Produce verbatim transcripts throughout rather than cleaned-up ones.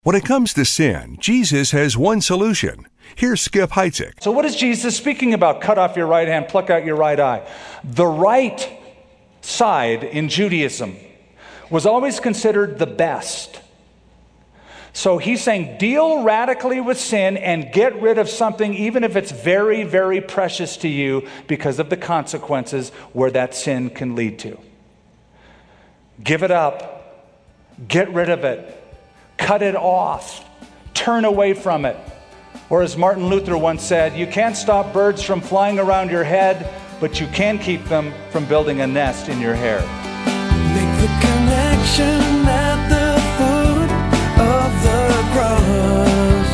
When it comes to sin, Jesus has one solution. Here's Skip Heitzig. So what is Jesus speaking about? Cut off your right hand, pluck out your right eye. The right side in Judaism was always considered the best. So he's saying deal radically with sin and get rid of something even if it's very, very precious to you because of the consequences where that sin can lead to. Give it up. Get rid of it. Cut it off. Turn away from it. Or as Martin Luther once said, you can't stop birds from flying around your head, but you can keep them from building a nest in your hair. Make the connection at the foot of the cross.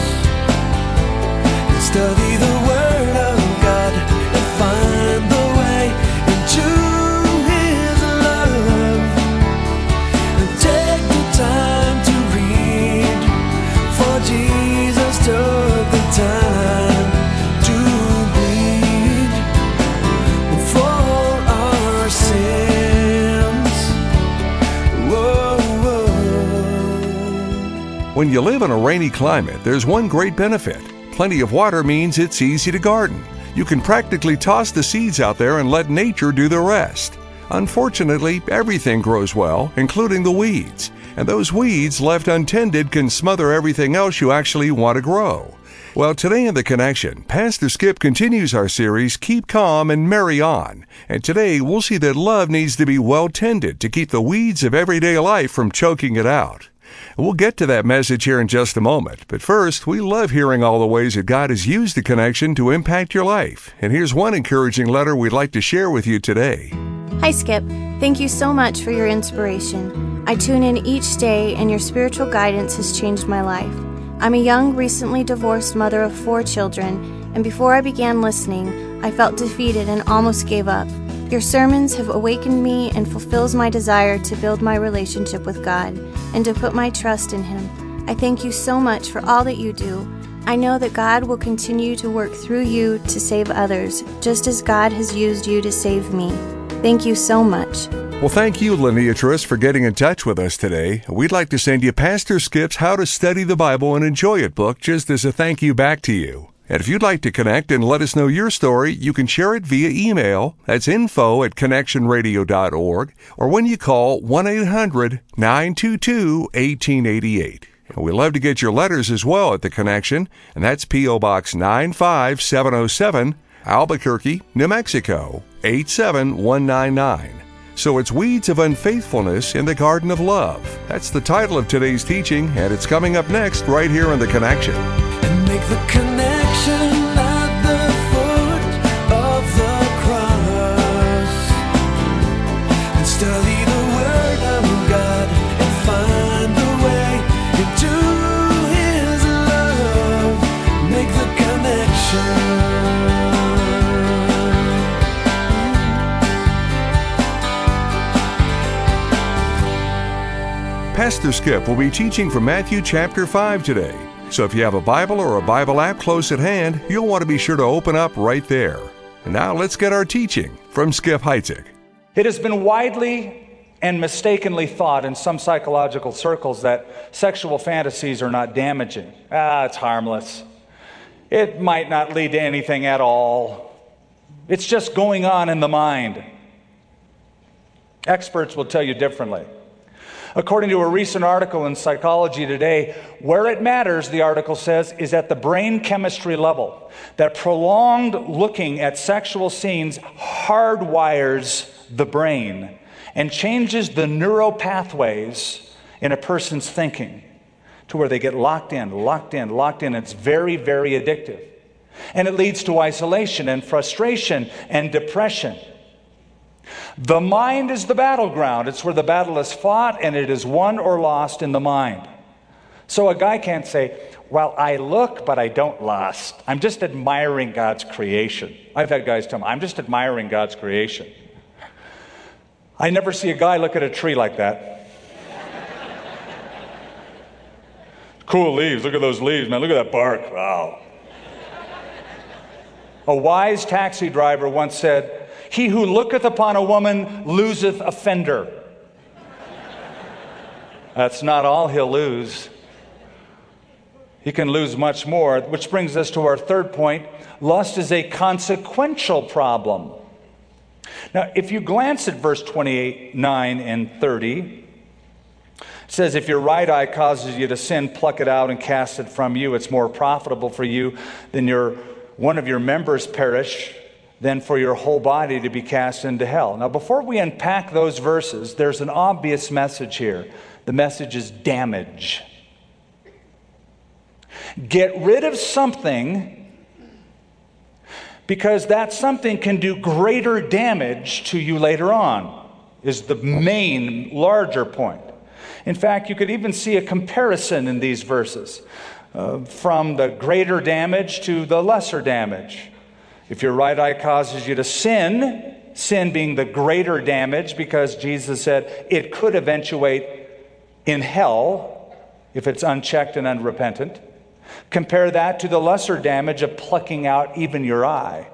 Study the Word of God and find the way into His love. And take the time to read, for Jesus took the time to bleed for our sins. Whoa, whoa. When you live in a rainy climate, there's one great benefit. Plenty of water means it's easy to garden. You can practically toss the seeds out there and let nature do the rest. Unfortunately, everything grows well, including the weeds. And those weeds, left untended, can smother everything else you actually want to grow. Well, today in The Connection, Pastor Skip continues our series, Keep Calm and Marry On. And today we'll see that love needs to be well tended to keep the weeds of everyday life from choking it out. We'll get to that message here in just a moment. But first, we love hearing all the ways that God has used The Connection to impact your life. And here's one encouraging letter we'd like to share with you today. Hi, Skip. Thank you so much for your inspiration. I tune in each day, and your spiritual guidance has changed my life. I'm a young, recently divorced mother of four children, and before I began listening, I felt defeated and almost gave up. Your sermons have awakened me and fulfills my desire to build my relationship with God and to put my trust in Him. I thank you so much for all that you do. I know that God will continue to work through you to save others, just as God has used you to save me. Thank you so much. Well, thank you, Lineatress, for getting in touch with us today. We'd like to send you Pastor Skip's How to Study the Bible and Enjoy It book just as a thank you back to you. And if you'd like to connect and let us know your story, you can share it via email. That's info at connection radio dot org, or when you call one eight hundred nine two two one eight eight eight. And we love to get your letters as well at The Connection, and that's P O. Box nine five seven oh seven, Albuquerque, New Mexico, eight seven one nine nine. So it's Weeds of Unfaithfulness in the Garden of Love. That's the title of today's teaching, and it's coming up next right here on The Connection. And make the connection at the foot of the cross. And study the Word of God and find the way into His love. Make the connection. Pastor Skip will be teaching from Matthew chapter five today. So if you have a Bible or a Bible app close at hand, you'll want to be sure to open up right there. And now let's get our teaching from Skip Heitzig. It has been widely and mistakenly thought in some psychological circles that sexual fantasies are not damaging. Ah, it's harmless. It might not lead to anything at all. It's just going on in the mind. Experts will tell you differently. According to a recent article in Psychology Today, where it matters, the article says, is at the brain chemistry level. That prolonged looking at sexual scenes hardwires the brain and changes the neural pathways in a person's thinking to where they get locked in, locked in, locked in. It's very, very addictive. And it leads to isolation and frustration and depression. The mind is the battleground. It's where the battle is fought, and it is won or lost in the mind. So a guy can't say, well, I look, but I don't lust. I'm just admiring God's creation. I've had guys tell me, I'm just admiring God's creation. I never see a guy look at a tree like that. Cool leaves. Look at those leaves, man. Look at that bark. Wow. A wise taxi driver once said, he who looketh upon a woman loseth a fender. That's not all he'll lose. You can lose much more, which brings us to our third point. Lust is a consequential problem. Now, if you glance at verse twenty-eight, nine, and thirty, it says, if your right eye causes you to sin, pluck it out and cast it from you. It's more profitable for you than your one of your members perish than for your whole body to be cast into hell. Now, before we unpack those verses, there's an obvious message here. The message is damage. Get rid of something because that something can do greater damage to you later on, is the main, larger point. In fact, you could even see a comparison in these verses uh, from the greater damage to the lesser damage. If your right eye causes you to sin, sin being the greater damage because Jesus said it could eventuate in hell if it's unchecked and unrepentant. Compare that to the lesser damage of plucking out even your eye.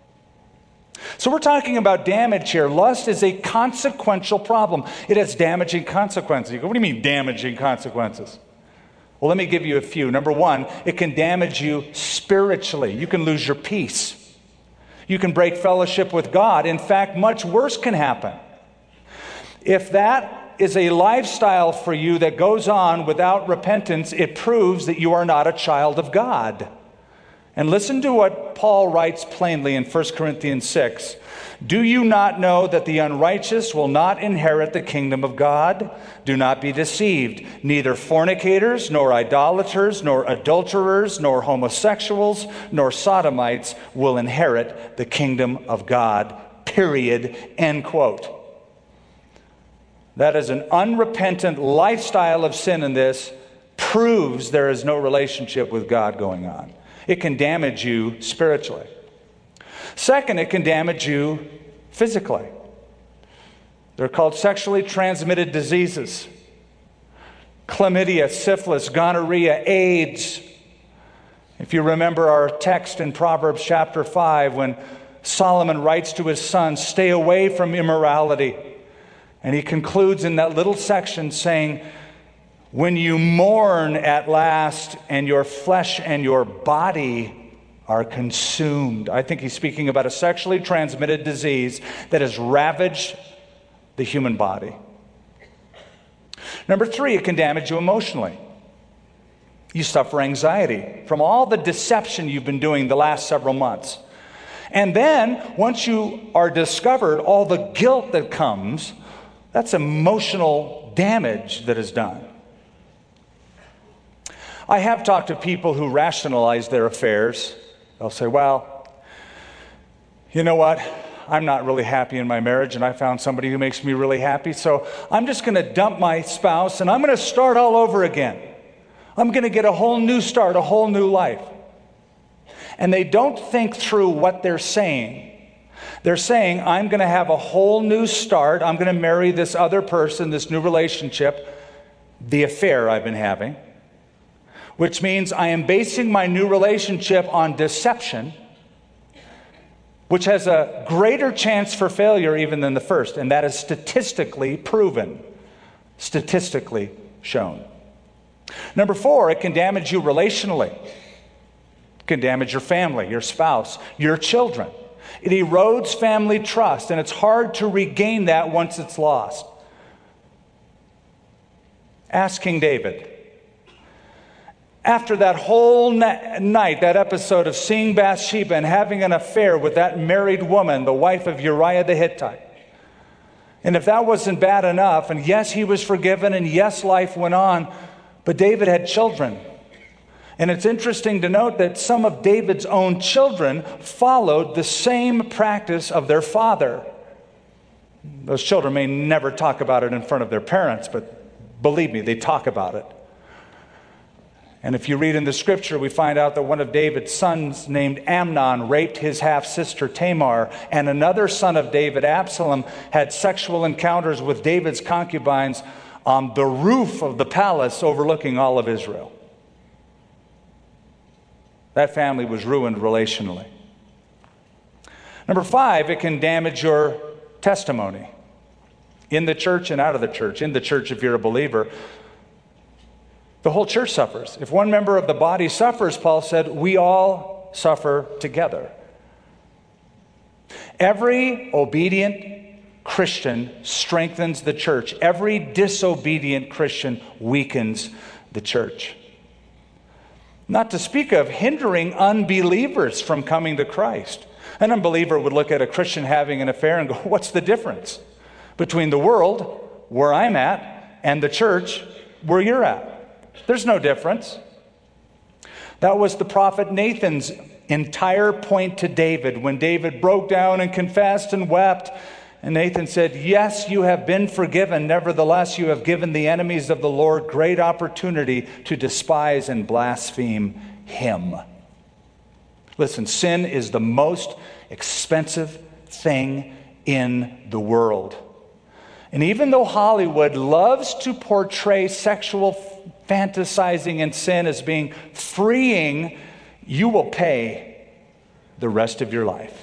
So we're talking about damage here. Lust is a consequential problem. It has damaging consequences. You go, what do you mean damaging consequences? Well, let me give you a few. Number one, it can damage you spiritually. You can lose your peace. You can break fellowship with God. In fact, much worse can happen. If that is a lifestyle for you that goes on without repentance, it proves that you are not a child of God. And listen to what Paul writes plainly in First Corinthians six. Do you not know that the unrighteous will not inherit the kingdom of God? Do not be deceived. Neither fornicators, nor idolaters, nor adulterers, nor homosexuals, nor sodomites will inherit the kingdom of God. Period. End quote. That is an unrepentant lifestyle of sin in this proves there is no relationship with God going on. It can damage you spiritually. Second, it can damage you physically. They're called sexually transmitted diseases. Chlamydia, syphilis, gonorrhea, AIDS. If you remember our text in Proverbs chapter five, when Solomon writes to his son, stay away from immorality. And he concludes in that little section saying, when you mourn at last and your flesh and your body are consumed. I think he's speaking about a sexually transmitted disease that has ravaged the human body. Number three, it can damage you emotionally. You suffer anxiety from all the deception you've been doing the last several months. And then, once you are discovered, all the guilt that comes, that's emotional damage that is done. I have talked to people who rationalize their affairs. They'll say, well, you know what? I'm not really happy in my marriage, and I found somebody who makes me really happy, so I'm just going to dump my spouse, and I'm going to start all over again. I'm going to get a whole new start, a whole new life. And they don't think through what they're saying. They're saying, I'm going to have a whole new start. I'm going to marry this other person, this new relationship, the affair I've been having. Which means I am basing my new relationship on deception, which has a greater chance for failure even than the first, and that is statistically proven, statistically shown. Number four, it can damage you relationally. It can damage your family, your spouse, your children. It erodes family trust, and it's hard to regain that once it's lost. Ask King David. After that whole na- night, that episode of seeing Bathsheba and having an affair with that married woman, the wife of Uriah the Hittite. And if that wasn't bad enough, and yes, he was forgiven, and yes, life went on, but David had children. And it's interesting to note that some of David's own children followed the same practice of their father. Those children may never talk about it in front of their parents, but believe me, they talk about it. And if you read in the scripture, we find out that one of David's sons named Amnon raped his half-sister Tamar, and another son of David, Absalom, had sexual encounters with David's concubines on the roof of the palace overlooking all of Israel. That family was ruined relationally. Number five, it can damage your testimony in the church and out of the church. In the church, if you're a believer, The whole church suffers. If one member of the body suffers, Paul said, we all suffer together. Every obedient Christian strengthens the church. Every disobedient Christian weakens the church. Not to speak of hindering unbelievers from coming to Christ. An unbeliever would look at a Christian having an affair and go, what's the difference between the world, where I'm at, and the church, where you're at? There's no difference. That was the prophet Nathan's entire point to David when David broke down and confessed and wept. And Nathan said, yes, you have been forgiven. Nevertheless, you have given the enemies of the Lord great opportunity to despise and blaspheme him. Listen, sin is the most expensive thing in the world. And even though Hollywood loves to portray sexual fantasizing and sin as being freeing, you will pay the rest of your life.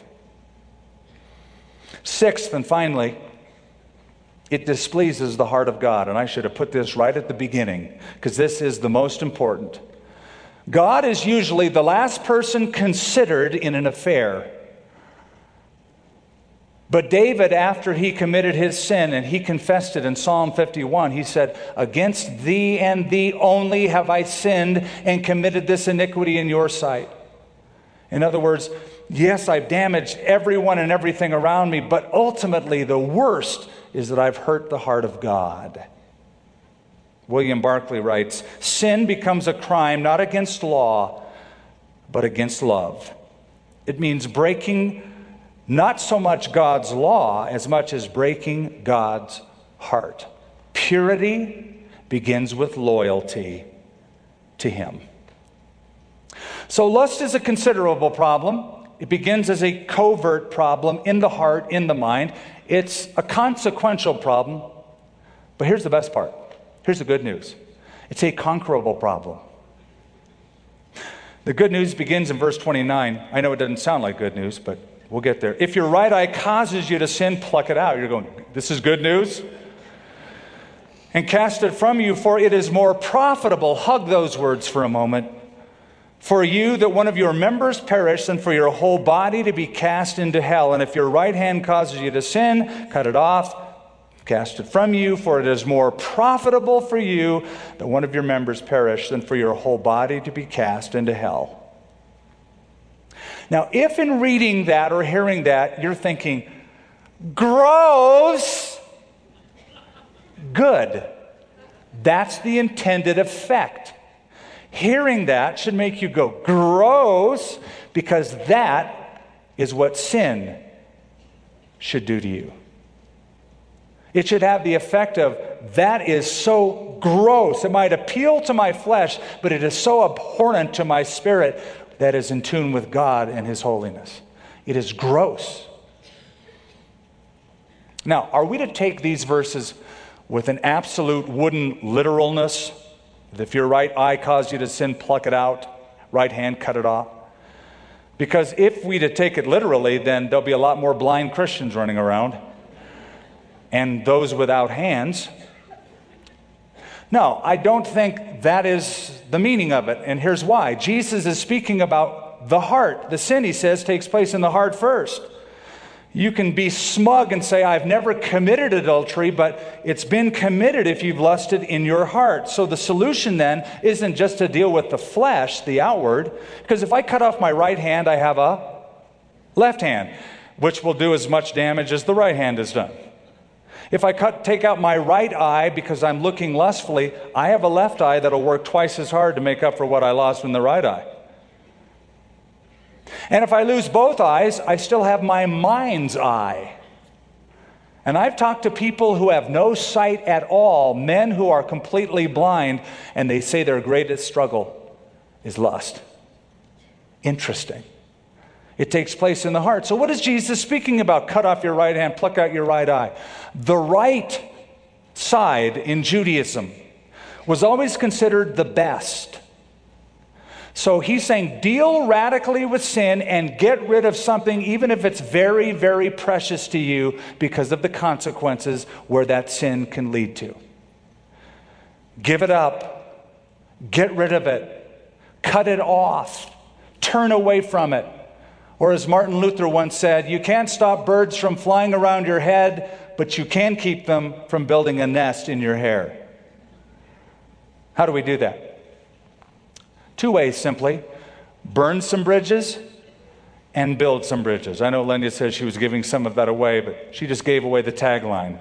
Sixth and finally, it displeases the heart of God. And I should have put this right at the beginning, because this is the most important. God is usually the last person considered in an affair. But David, after he committed his sin and he confessed it in Psalm fifty-one, he said, against thee and thee only have I sinned and committed this iniquity in your sight. In other words, yes, I've damaged everyone and everything around me, but ultimately the worst is that I've hurt the heart of God. William Barclay writes, sin becomes a crime not against law, but against love. It means breaking not so much God's law as much as breaking God's heart. Purity begins with loyalty to Him. So lust is a considerable problem. It begins as a covert problem in the heart, in the mind. It's a consequential problem. But here's the best part. Here's the good news. It's a conquerable problem. The good news begins in verse twenty-nine. I know it doesn't sound like good news, but we'll get there. If your right eye causes you to sin, pluck it out. You're going, this is good news? And cast it from you, for it is more profitable. Hug those words for a moment. For you that one of your members perish, than for your whole body to be cast into hell. And if your right hand causes you to sin, cut it off, cast it from you, for it is more profitable for you that one of your members perish than for your whole body to be cast into hell. Now, if in reading that or hearing that, you're thinking, gross, good. That's the intended effect. Hearing that should make you go, gross, because that is what sin should do to you. It should have the effect of, that is so gross. It might appeal to my flesh, but it is so abhorrent to my spirit that is in tune with God and His holiness. It is gross. Now, are we to take these verses with an absolute wooden literalness? If your right eye caused you to sin, pluck it out. Right hand, cut it off. Because if we to take it literally, then there'll be a lot more blind Christians running around. And those without hands. No, I don't think that is the meaning of it. And here's why. Jesus is speaking about the heart. The sin, he says, takes place in the heart first. You can be smug and say, I've never committed adultery, but it's been committed if you've lusted in your heart. So the solution then isn't just to deal with the flesh, the outward, because if I cut off my right hand, I have a left hand, which will do as much damage as the right hand has done. If I cut, take out my right eye because I'm looking lustfully, I have a left eye that'll work twice as hard to make up for what I lost in the right eye. And if I lose both eyes, I still have my mind's eye. And I've talked to people who have no sight at all, men who are completely blind, and they say their greatest struggle is lust. Interesting. It takes place in the heart. So what is Jesus speaking about? Cut off your right hand, pluck out your right eye. The right side in Judaism was always considered the best. So he's saying deal radically with sin and get rid of something, even if it's very, very precious to you, because of the consequences where that sin can lead to. Give it up. Get rid of it. Cut it off. Turn away from it. Or as Martin Luther once said, you can't stop birds from flying around your head, but you can keep them from building a nest in your hair. How do we do that? Two ways, simply. Burn some bridges and build some bridges. I know Linda said she was giving some of that away, but she just gave away the tagline.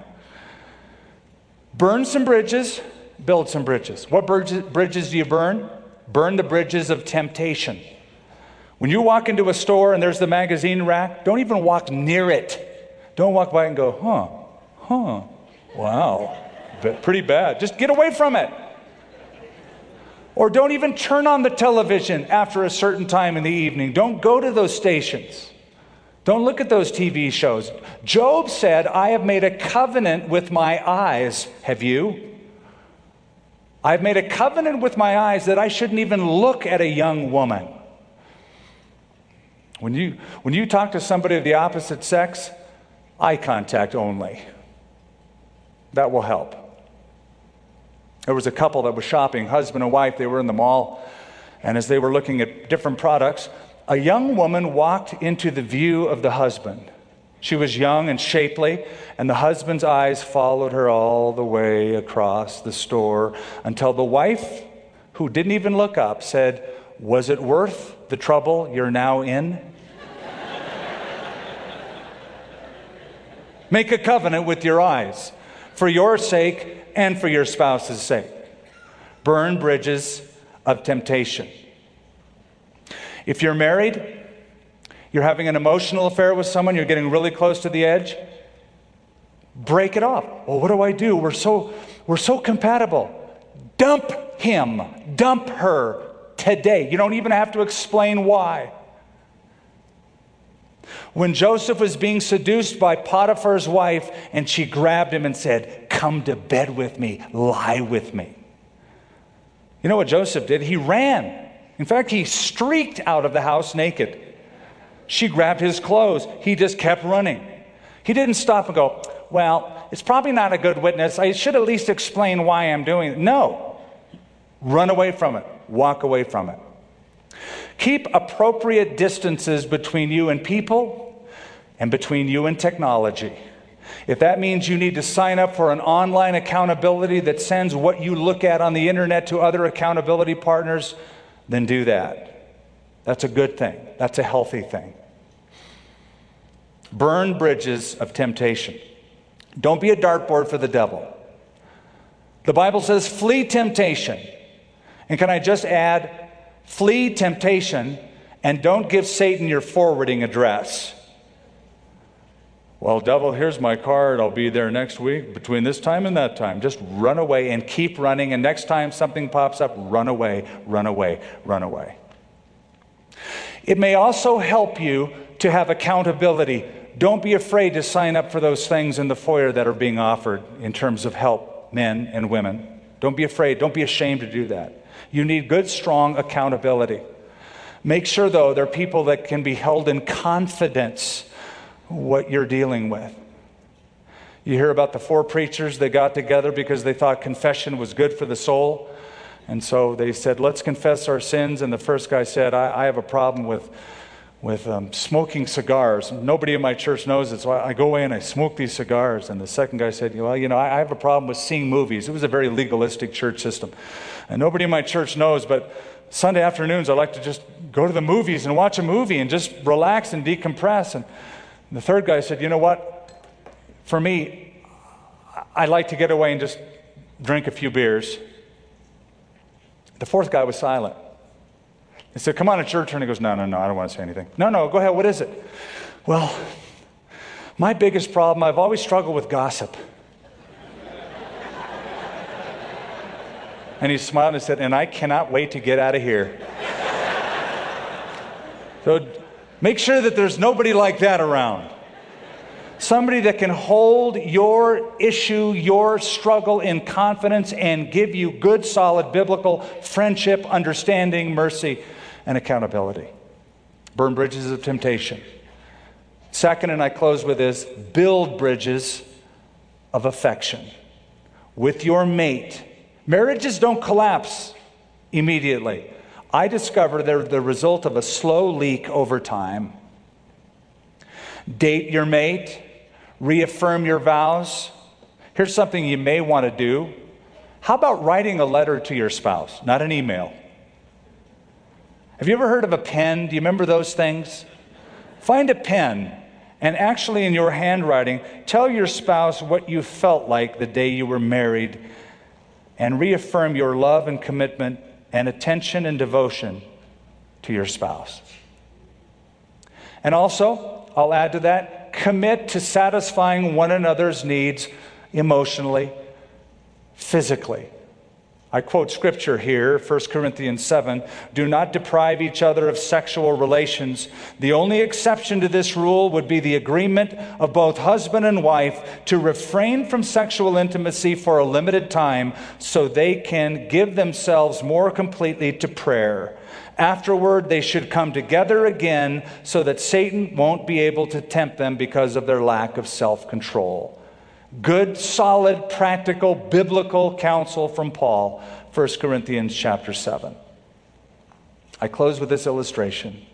Burn some bridges, build some bridges. What bridges, bridges do you burn? Burn the bridges of temptation. When you walk into a store and there's the magazine rack, don't even walk near it. Don't walk by and go, huh, huh, wow, pretty bad. Just get away from it. Or don't even turn on the television after a certain time in the evening. Don't go to those stations. Don't look at those T V shows. Job said, I have made a covenant with my eyes. Have you? I've made a covenant with my eyes that I shouldn't even look at a young woman. When you, when you talk to somebody of the opposite sex, eye contact only. That will help. There was a couple that was shopping, husband and wife. They were in the mall, and as they were looking at different products, a young woman walked into the view of the husband. She was young and shapely, and the husband's eyes followed her all the way across the store until the wife, who didn't even look up, said, was it worth the trouble you're now in? Make a covenant with your eyes for your sake and for your spouse's sake. Burn bridges of temptation. If you're married, you're having an emotional affair with someone, you're getting really close to the edge, break it off. Well, what do I do? We're so, we're so compatible. Dump him. Dump her today. You don't even have to explain why. When Joseph was being seduced by Potiphar's wife, and she grabbed him and said, come to bed with me, lie with me. You know what Joseph did? He ran. In fact, he streaked out of the house naked. She grabbed his clothes. He just kept running. He didn't stop and go, well, it's probably not a good witness. I should at least explain why I'm doing it. No. Run away from it. Walk away from it. Keep appropriate distances between you and people and between you and technology. If that means you need to sign up for an online accountability that sends what you look at on the internet to other accountability partners, then do that. That's a good thing. That's a healthy thing. Burn bridges of temptation. Don't be a dartboard for the devil. The Bible says, flee temptation. And can I just add, flee temptation and don't give Satan your forwarding address. Well, devil, here's my card. I'll be there next week between this time and that time. Just run away and keep running. And next time something pops up, run away, run away, run away. It may also help you to have accountability. Don't be afraid to sign up for those things in the foyer that are being offered in terms of help, men and women. Don't be afraid. Don't be ashamed to do that. You need good, strong accountability. Make sure, though, there are people that can be held in confidence what you're dealing with. You hear about the four preachers that got together because they thought confession was good for the soul. And so they said, let's confess our sins. And the first guy said, I, I have a problem with, with um, smoking cigars. Nobody in my church knows it, so I, I go away and I smoke these cigars. And the second guy said, well, you know, I, I have a problem with seeing movies. It was a very legalistic church system. And nobody in my church knows, but Sunday afternoons I like to just go to the movies and watch a movie and just relax and decompress. And the third guy said, you know what? For me, I like to get away and just drink a few beers. The fourth guy was silent. He said, come on, it's your turn. He goes, no, no, no, I don't want to say anything. No, no, go ahead, what is it? Well, my biggest problem, I've always struggled with gossip. And he smiled and said, and I cannot wait to get out of here. So make sure that there's nobody like that around. Somebody that can hold your issue, your struggle in confidence and give you good, solid, biblical friendship, understanding, mercy, and accountability. Burn bridges of temptation. Second, and I close with this, build bridges of affection with your mate. Marriages don't collapse immediately. I discovered they're the result of a slow leak over time. Date your mate, reaffirm your vows. Here's something you may want to do. How about writing a letter to your spouse, not an email? Have you ever heard of a pen? Do you remember those things? Find a pen and actually in your handwriting, tell your spouse what you felt like the day you were married and reaffirm your love and commitment and attention and devotion to your spouse. And also, I'll add to that, commit to satisfying one another's needs emotionally, physically. I quote scripture here, First Corinthians seven, do not deprive each other of sexual relations. The only exception to this rule would be the agreement of both husband and wife to refrain from sexual intimacy for a limited time so they can give themselves more completely to prayer. Afterward, they should come together again so that Satan won't be able to tempt them because of their lack of self-control. Good, solid, practical, biblical counsel from Paul, First Corinthians chapter seven. I close with this illustration.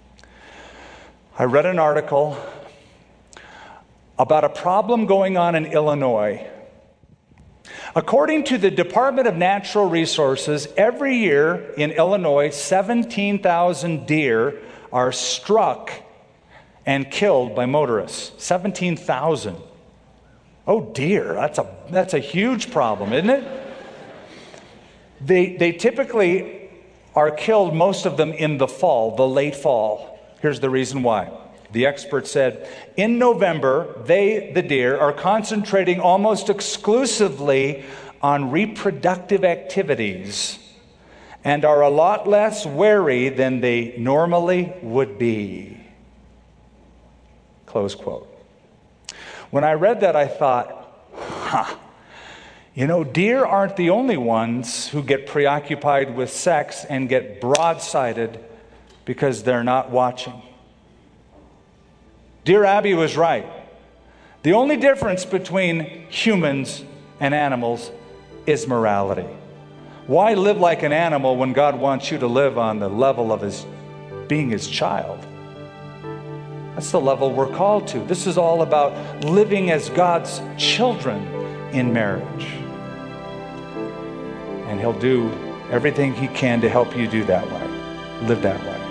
I read an article about a problem going on in Illinois. According to the Department of Natural Resources, every year in Illinois, seventeen thousand deer are struck and killed by motorists. seventeen thousand. Oh dear, that's a that's a huge problem, isn't it? They they typically are killed, most of them in the fall, the late fall. Here's the reason why. The expert said, in November, they, the deer, are concentrating almost exclusively on reproductive activities and are a lot less wary than they normally would be. Close quote. When I read that, I thought, huh, you know, deer aren't the only ones who get preoccupied with sex and get broadsided because they're not watching. Dear Abby was right. The only difference between humans and animals is morality. Why live like an animal when God wants you to live on the level of his being his child? That's the level we're called to. This is all about living as God's children in marriage. And he'll do everything he can to help you do that way. Live that way.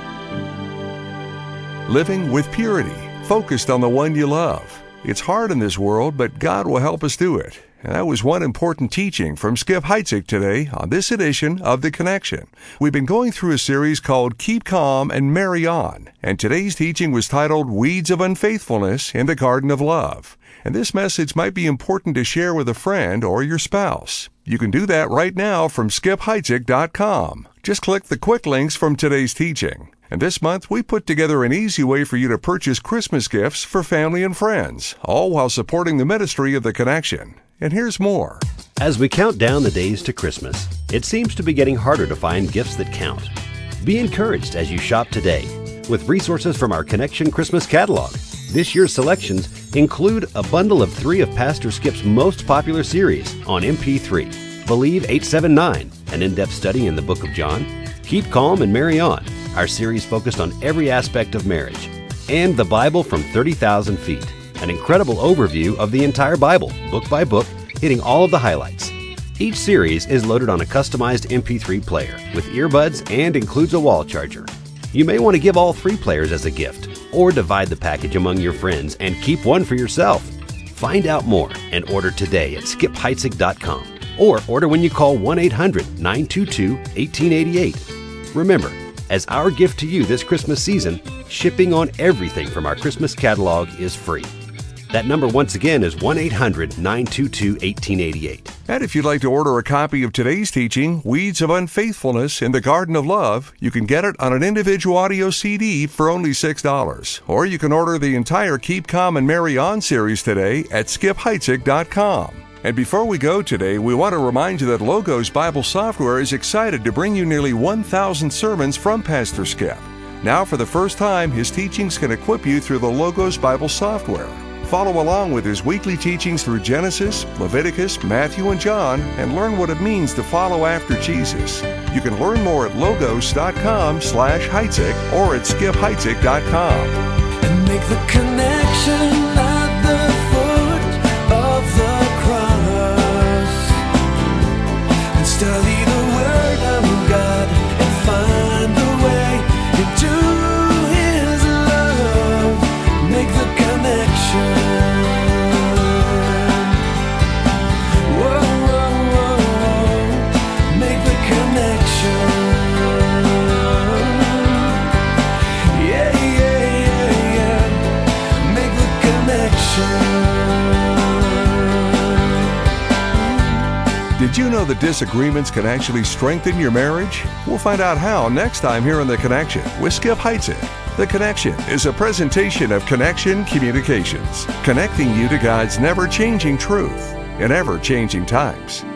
Living with purity, focused on the one you love. It's hard in this world, but God will help us do it. And that was one important teaching from Skip Heitzig today on this edition of The Connection. We've been going through a series called Keep Calm and Marry On, and today's teaching was titled Weeds of Unfaithfulness in the Garden of Love. And this message might be important to share with a friend or your spouse. You can do that right now from skip heitzig dot com. Just click the quick links from today's teaching. And this month, we put together an easy way for you to purchase Christmas gifts for family and friends, all while supporting the ministry of The Connection. And here's more. As we count down the days to Christmas, it seems to be getting harder to find gifts that count. Be encouraged as you shop today with resources from our Connection Christmas catalog. This year's selections include a bundle of three of Pastor Skip's most popular series on M P three, Believe eight seventy-nine, an in-depth study in the book of John, Keep Calm and Marry On, our series focused on every aspect of marriage, and the Bible from thirty thousand feet, an incredible overview of the entire Bible, book by book, hitting all of the highlights. Each series is loaded on a customized M P three player with earbuds and includes a wall charger. You may want to give all three players as a gift, or divide the package among your friends and keep one for yourself. Find out more and order today at skip heitzig dot com, or order when you call one eight hundred nine two two one eight eight eight. Remember, as our gift to you this Christmas season, shipping on everything from our Christmas catalog is free. That number once again is one eight hundred nine two two one eight eight eight. And if you'd like to order a copy of today's teaching, Weeds of Unfaithfulness in the Garden of Love, you can get it on an individual audio C D for only six dollars. Or you can order the entire Keep Calm and Marry On series today at skip heitzig dot com. And before we go today, we want to remind you that Logos Bible Software is excited to bring you nearly one thousand sermons from Pastor Skip. Now, for the first time, his teachings can equip you through the Logos Bible Software. Follow along with his weekly teachings through Genesis, Leviticus, Matthew, and John, and learn what it means to follow after Jesus. You can learn more at logos.com slash Heitzig or at skip heitzig dot com. And make the connection at the foot of the cross. And study the word of God and find the way into His love. Make the connection. Whoa, whoa, whoa. Make the connection. Yeah, yeah, yeah, yeah. Make the connection. Did you know that disagreements can actually strengthen your marriage? We'll find out how next time here on The Connection with Skip Heitzig. The Connection is a presentation of Connection Communications, connecting you to God's never-changing truth in ever-changing times.